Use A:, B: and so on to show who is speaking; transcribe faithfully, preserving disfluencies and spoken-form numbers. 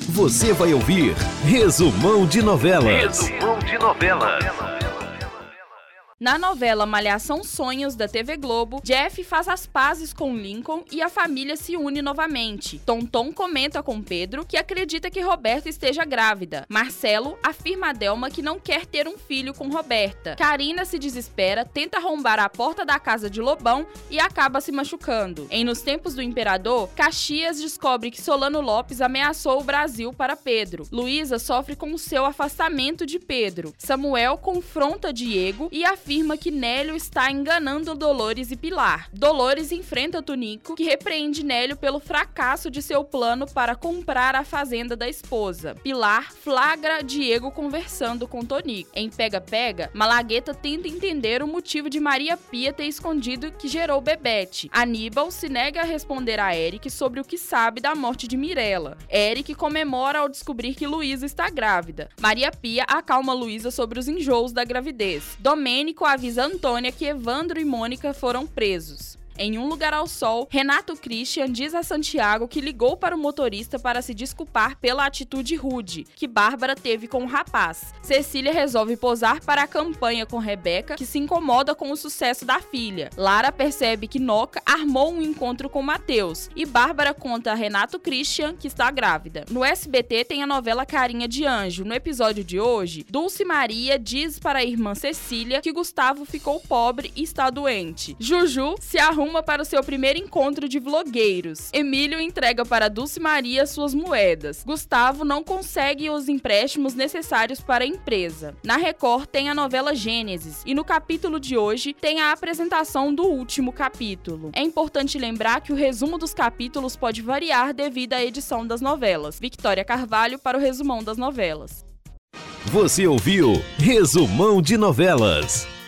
A: Você vai ouvir Resumão de Novelas.
B: Resumão de Novelas.
C: Na novela Malhação Sonhos, da T V Globo, Jeff faz as pazes com Lincoln e a família se une novamente. Tonton comenta com Pedro que acredita que Roberta esteja grávida. Marcelo afirma a Delma que não quer ter um filho com Roberta. Karina se desespera, tenta arrombar a porta da casa de Lobão e acaba se machucando. Em Nos Tempos do Imperador, Caxias descobre que Solano Lopes ameaçou o Brasil para Pedro. Luísa sofre com o seu afastamento de Pedro. Samuel confronta Diego e afirma afirma que Nélio está enganando Dolores e Pilar. Dolores enfrenta Tonico, que repreende Nélio pelo fracasso de seu plano para comprar a fazenda da esposa. Pilar flagra Diego conversando com Tonico. Em Pega-Pega, Malagueta tenta entender o motivo de Maria Pia ter escondido que gerou Bebete. Aníbal se nega a responder a Eric sobre o que sabe da morte de Mirella. Eric comemora ao descobrir que Luísa está grávida. Maria Pia acalma Luísa sobre os enjoos da gravidez. Domênico avisa Antônia que Evandro e Mônica foram presos. Em Um Lugar ao Sol, Renato Christian diz a Santiago que ligou para o motorista para se desculpar pela atitude rude que Bárbara teve com o rapaz. Cecília resolve posar para a campanha com Rebeca, que se incomoda com o sucesso da filha. Lara percebe que Noca armou um encontro com Matheus e Bárbara conta a Renato Christian que está grávida. No S B T tem a novela Carinha de Anjo. No episódio de hoje, Dulce Maria diz para a irmã Cecília que Gustavo ficou pobre e está doente. Juju se arruma para o seu primeiro encontro de vlogueiros. Emílio entrega para Dulce Maria suas moedas. Gustavo não consegue os empréstimos necessários para a empresa. Na Record tem a novela Gênesis e no capítulo de hoje tem a apresentação do último capítulo. É importante lembrar que o resumo dos capítulos pode variar devido à edição das novelas. Victoria Carvalho para o Resumão das Novelas.
A: Você ouviu Resumão de Novelas.